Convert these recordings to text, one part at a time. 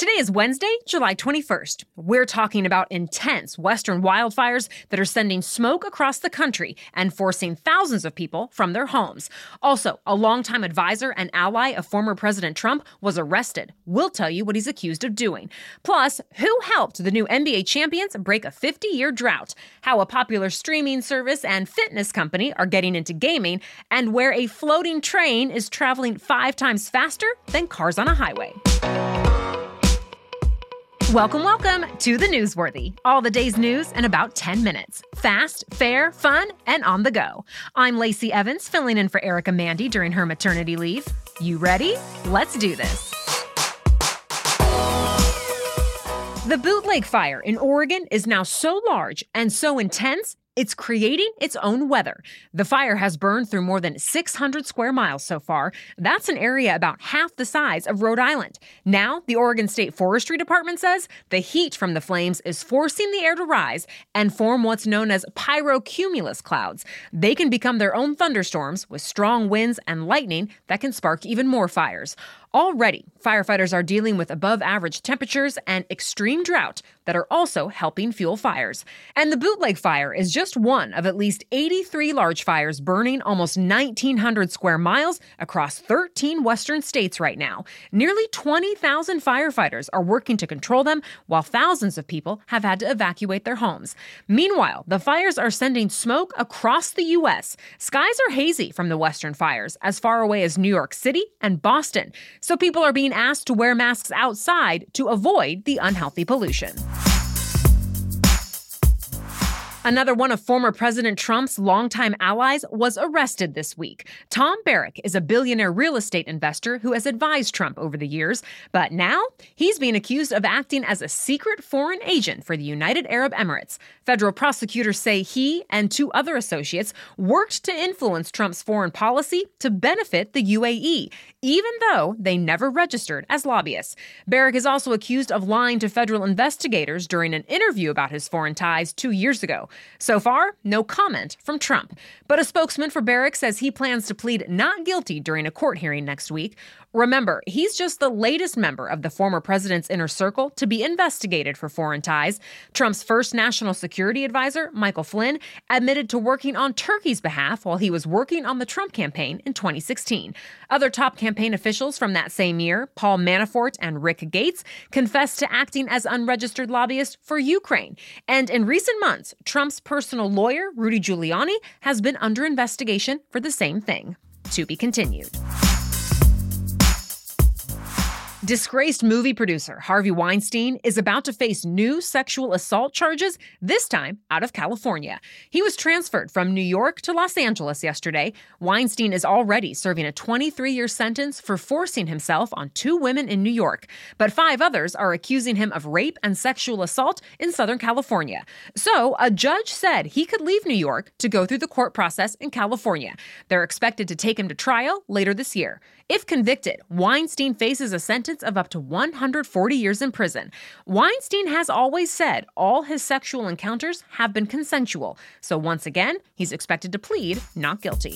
Today is Wednesday, July 21st. We're talking about intense western wildfires that are sending smoke across the country and forcing thousands of people from their homes. Also, a longtime advisor and ally of former President Trump was arrested. We'll tell you what he's accused of doing. Plus, who helped the new NBA champions break a 50-year drought, how a popular streaming service and fitness company are getting into gaming, and where a floating train is traveling 5 times faster than cars on a highway. Welcome to The Newsworthy. All the day's news in about 10 minutes. Fast, fair, fun, and on the go. I'm Lacey Evans, filling in for Erica Mandy during her maternity leave. You ready? Let's do this. The Bootleg Fire in Oregon is now so large and so intense, it's creating its own weather. The fire has burned through more than 600 square miles so far. That's an area about half the size of Rhode Island. Now, the Oregon State Forestry Department says the heat from the flames is forcing the air to rise and form what's known as pyrocumulus clouds. They can become their own thunderstorms with strong winds and lightning that can spark even more fires. Already, firefighters are dealing with above-average temperatures and extreme drought that are also helping fuel fires. And the Bootleg Fire is just one of at least 83 large fires burning almost 1,900 square miles across 13 western states right now. Nearly 20,000 firefighters are working to control them, while thousands of people have had to evacuate their homes. Meanwhile, the fires are sending smoke across the U.S. Skies are hazy from the western fires, as far away as New York City and Boston. So people are being asked to wear masks outside to avoid the unhealthy pollution. Another one of former President Trump's longtime allies was arrested this week. Tom Barrack is a billionaire real estate investor who has advised Trump over the years, but now he's being accused of acting as a secret foreign agent for the United Arab Emirates. Federal prosecutors say he and 2 other associates worked to influence Trump's foreign policy to benefit the UAE, even though they never registered as lobbyists. Barrack is also accused of lying to federal investigators during an interview about his foreign ties 2 years ago. So far, no comment from Trump. But a spokesman for Barrack says he plans to plead not guilty during a court hearing next week. Remember, he's just the latest member of the former president's inner circle to be investigated for foreign ties. Trump's first national security advisor, Michael Flynn, admitted to working on Turkey's behalf while he was working on the Trump campaign in 2016. Other top campaign officials from that same year, Paul Manafort and Rick Gates, confessed to acting as unregistered lobbyists for Ukraine. And in recent months, Trump's personal lawyer, Rudy Giuliani, has been under investigation for the same thing. To be continued. Disgraced movie producer Harvey Weinstein is about to face new sexual assault charges, this time out of California. He was transferred from New York to Los Angeles yesterday. Weinstein is already serving a 23-year sentence for forcing himself on 2 women in New York, but 5 others are accusing him of rape and sexual assault in Southern California. So a judge said he could leave New York to go through the court process in California. They're expected to take him to trial later this year. If convicted, Weinstein faces a sentence of up to 140 years in prison. Weinstein has always said all his sexual encounters have been consensual. So once again, he's expected to plead not guilty.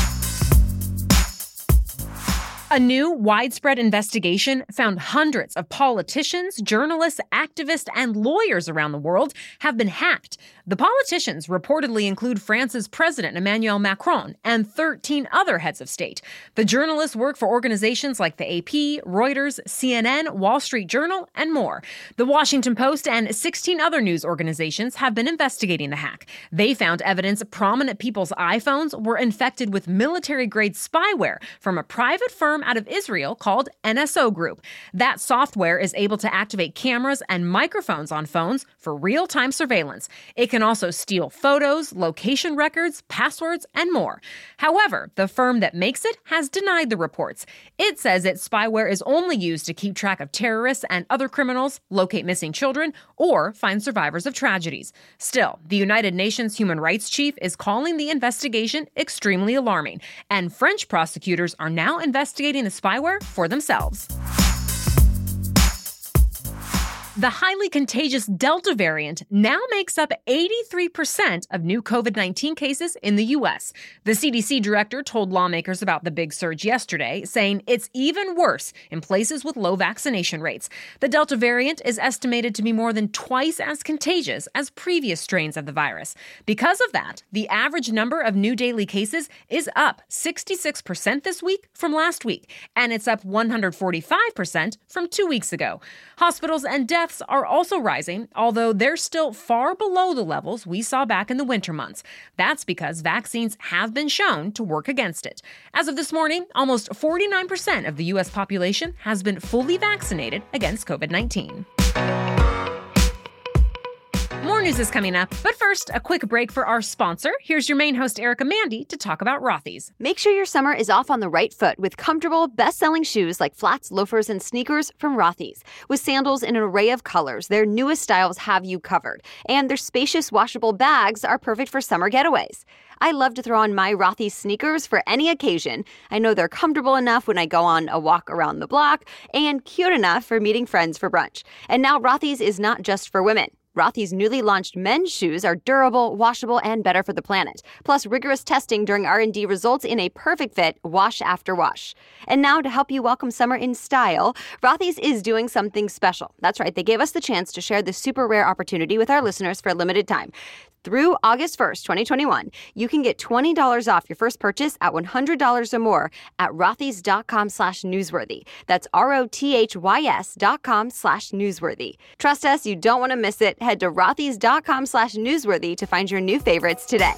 A new widespread investigation found hundreds of politicians, journalists, activists, and lawyers around the world have been hacked. The politicians reportedly include France's President Emmanuel Macron and 13 other heads of state. The journalists work for organizations like the AP, Reuters, CNN, Wall Street Journal, and more. The Washington Post and 16 other news organizations have been investigating the hack. They found evidence prominent people's iPhones were infected with military-grade spyware from a private firm out of Israel called NSO Group. That software is able to activate cameras and microphones on phones for real-time surveillance. It can also steal photos, location records, passwords, and more. However, the firm that makes it has denied the reports. It says its spyware is only used to keep track of terrorists and other criminals, locate missing children, or find survivors of tragedies. Still, the United Nations Human Rights Chief is calling the investigation extremely alarming, and French prosecutors are now investigating the spyware for themselves. The highly contagious Delta variant now makes up 83% of new COVID-19 cases in the U.S. The CDC director told lawmakers about the big surge yesterday, saying it's even worse in places with low vaccination rates. The Delta variant is estimated to be more than twice as contagious as previous strains of the virus. Because of that, the average number of new daily cases is up 66% this week from last week, and it's up 145% from 2 weeks ago. Hospitals and deaths are also rising, although they're still far below the levels we saw back in the winter months. That's because vaccines have been shown to work against it. As of this morning, almost 49% of the U.S. population has been fully vaccinated against COVID-19. More news is coming up, but first, a quick break for our sponsor. Here's your main host, Erica Mandy, to talk about Rothy's. Make sure your summer is off on the right foot with comfortable, best-selling shoes like flats, loafers, and sneakers from Rothy's. With sandals in an array of colors, their newest styles have you covered. And their spacious, washable bags are perfect for summer getaways. I love to throw on my Rothy's sneakers for any occasion. I know they're comfortable enough when I go on a walk around the block and cute enough for meeting friends for brunch. And now Rothy's is not just for women. Rothy's newly launched men's shoes are durable, washable, and better for the planet. Plus, rigorous testing during R&D results in a perfect fit wash after wash. And now, to help you welcome summer in style, Rothy's is doing something special. That's right, they gave us the chance to share this super rare opportunity with our listeners for a limited time. Through August 1st, 2021, you can get $20 off your first purchase at $100 or more at rothys.com/newsworthy. That's ROTHYS.com/newsworthy. Trust us, you don't want to miss it. Head to rothys.com/newsworthy to find your new favorites today.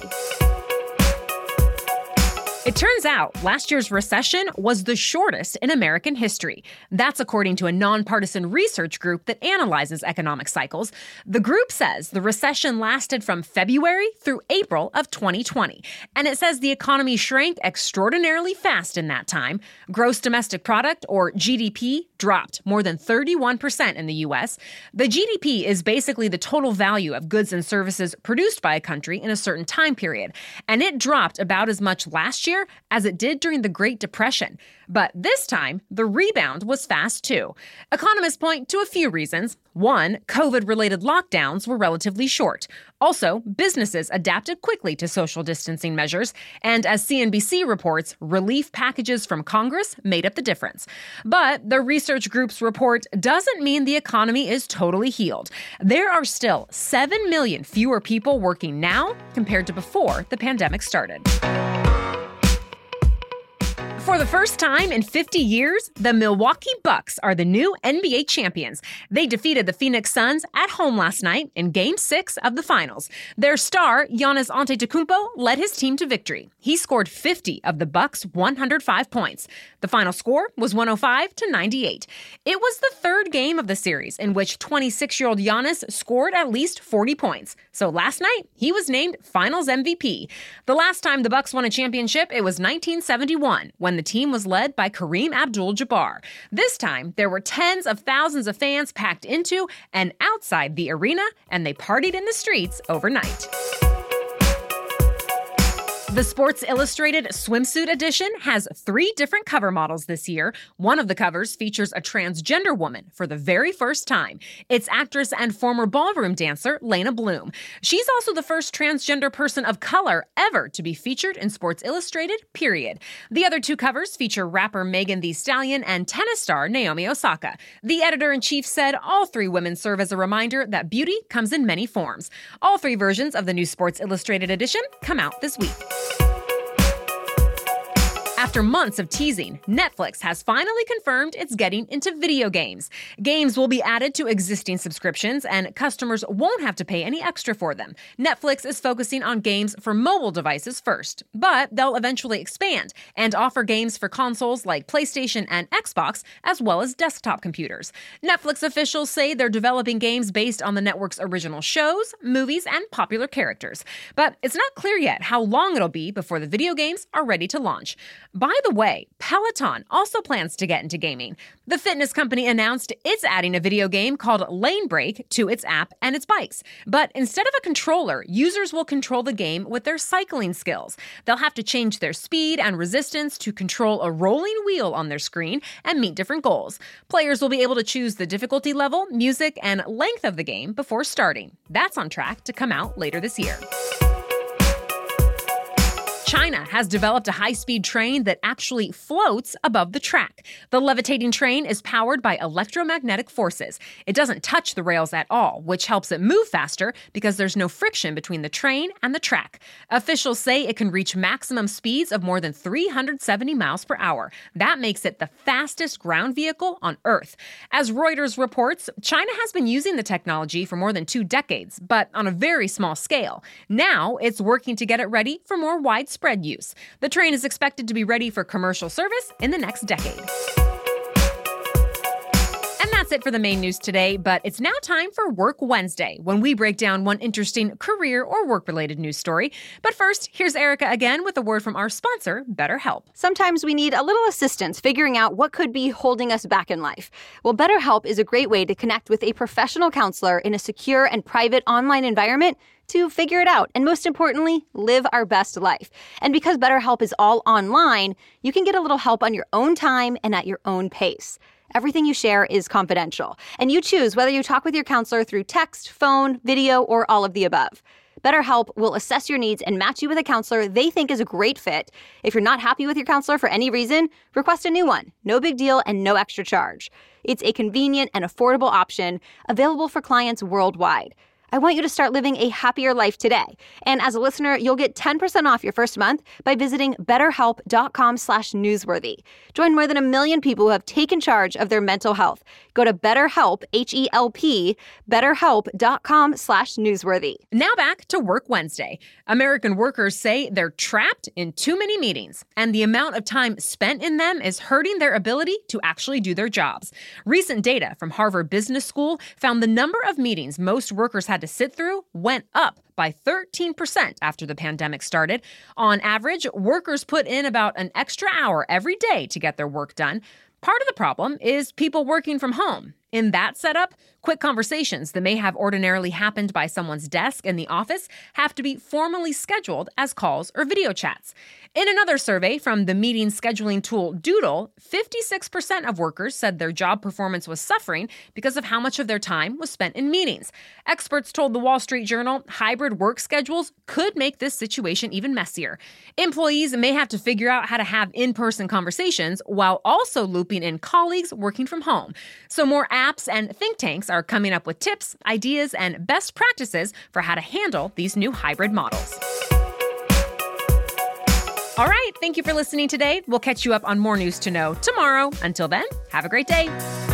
It turns out last year's recession was the shortest in American history. That's according to a nonpartisan research group that analyzes economic cycles. The group says the recession lasted from February through April of 2020. And it says the economy shrank extraordinarily fast in that time. Gross domestic product, or GDP, dropped more than 31% in the U.S. The GDP is basically the total value of goods and services produced by a country in a certain time period. And it dropped about as much last year as it did during the Great Depression. But this time, the rebound was fast too. Economists point to a few reasons. One, COVID-related lockdowns were relatively short. Also, businesses adapted quickly to social distancing measures. And as CNBC reports, relief packages from Congress made up the difference. But the research group's report doesn't mean the economy is totally healed. There are still 7 million fewer people working now compared to before the pandemic started. For the first time in 50 years, the Milwaukee Bucks are the new NBA champions. They defeated the Phoenix Suns at home last night in Game 6 of the finals. Their star, Giannis Antetokounmpo, led his team to victory. He scored 50 of the Bucks' 105 points. The final score was 105-98. It was the third game of the series in which 26-year-old Giannis scored at least 40 points. So last night, he was named Finals MVP. The last time the Bucks won a championship, it was 1971, when the team was led by Kareem Abdul-Jabbar. This time, there were tens of thousands of fans packed into and outside the arena, and they partied in the streets overnight. The Sports Illustrated swimsuit edition has 3 different cover models this year. One of the covers features a transgender woman for the very first time. It's actress and former ballroom dancer Lena Bloom. She's also the first transgender person of color ever to be featured in Sports Illustrated, period. The other 2 covers feature rapper Megan Thee Stallion and tennis star Naomi Osaka. The editor-in-chief said all 3 women serve as a reminder that beauty comes in many forms. All 3 versions of the new Sports Illustrated edition come out this week. After months of teasing, Netflix has finally confirmed it's getting into video games. Games will be added to existing subscriptions, and customers won't have to pay any extra for them. Netflix is focusing on games for mobile devices first, but they'll eventually expand and offer games for consoles like PlayStation and Xbox, as well as desktop computers. Netflix officials say they're developing games based on the network's original shows, movies, and popular characters. But it's not clear yet how long it'll be before the video games are ready to launch. By the way, Peloton also plans to get into gaming. The fitness company announced it's adding a video game called Lane Break to its app and its bikes. But instead of a controller, users will control the game with their cycling skills. They'll have to change their speed and resistance to control a rolling wheel on their screen and meet different goals. Players will be able to choose the difficulty level, music, and length of the game before starting. That's on track to come out later this year. China has developed a high-speed train that actually floats above the track. The levitating train is powered by electromagnetic forces. It doesn't touch the rails at all, which helps it move faster because there's no friction between the train and the track. Officials say it can reach maximum speeds of more than 370 miles per hour. That makes it the fastest ground vehicle on Earth. As Reuters reports, China has been using the technology for more than 2 decades, but on a very small scale. Now it's working to get it ready for more widespread use. The train is expected to be ready for commercial service in the next decade. And that's it for the main news today, but it's now time for Work Wednesday, when we break down one interesting career or work-related news story. But first, here's Erica again with a word from our sponsor, BetterHelp. Sometimes we need a little assistance figuring out what could be holding us back in life. Well, BetterHelp is a great way to connect with a professional counselor in a secure and private online environment to figure it out, and most importantly, live our best life. And because BetterHelp is all online, you can get a little help on your own time and at your own pace. Everything you share is confidential, and you choose whether you talk with your counselor through text, phone, video, or all of the above. BetterHelp will assess your needs and match you with a counselor they think is a great fit. If you're not happy with your counselor for any reason, request a new one. No big deal and no extra charge. It's a convenient and affordable option available for clients worldwide. I want you to start living a happier life today. And as a listener, you'll get 10% off your first month by visiting betterhelp.com/newsworthy. Join more than 1 million people who have taken charge of their mental health. Go to BetterHelp, H-E-L-P, betterhelp.com/newsworthy. Now back to Work Wednesday. American workers say they're trapped in too many meetings, and the amount of time spent in them is hurting their ability to actually do their jobs. Recent data from Harvard Business School found the number of meetings most workers had to sit through went up by 13% after the pandemic started. On average, workers put in about an extra hour every day to get their work done. Part of the problem is people working from home. In that setup, quick conversations that may have ordinarily happened by someone's desk in the office have to be formally scheduled as calls or video chats. In another survey from the meeting scheduling tool Doodle, 56% of workers said their job performance was suffering because of how much of their time was spent in meetings. Experts told the Wall Street Journal hybrid work schedules could make this situation even messier. Employees may have to figure out how to have in-person conversations while also looping in colleagues working from home. So more apps and think tanks are coming up with tips, ideas, and best practices for how to handle these new hybrid models. All right, thank you for listening today. We'll catch you up on more news to know tomorrow. Until then, have a great day.